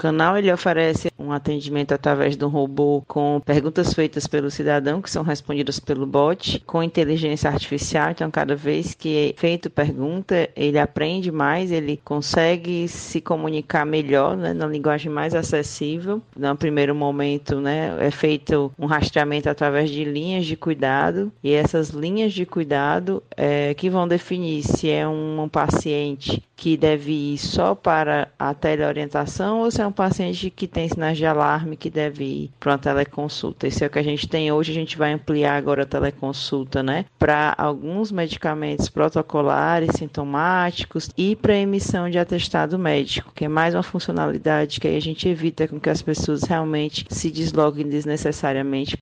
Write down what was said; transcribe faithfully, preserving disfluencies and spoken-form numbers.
canal ele oferece um atendimento através de um robô com perguntas feitas pelo cidadão, que são respondidas pelo bot, com inteligência artificial. Então, cada vez que é feito pergunta, ele aprende mais, ele consegue se comunicar melhor, né, na linguagem mais acessível. No primeiro momento, né, é feito um rastreamento através de linhas de cuidado, e essas linhas de cuidado é, que vão definir se é um, um paciente que deve ir só para a teleorientação ou se é um paciente que tem sinais de alarme que deve ir para uma teleconsulta. Isso é o que a gente tem hoje. A gente vai ampliar agora a teleconsulta, né, para alguns medicamentos protocolares, sintomáticos e para emissão de atestado médico, que é mais uma funcionalidade que aí a gente evita com que as pessoas realmente se desloguem desnecessariamente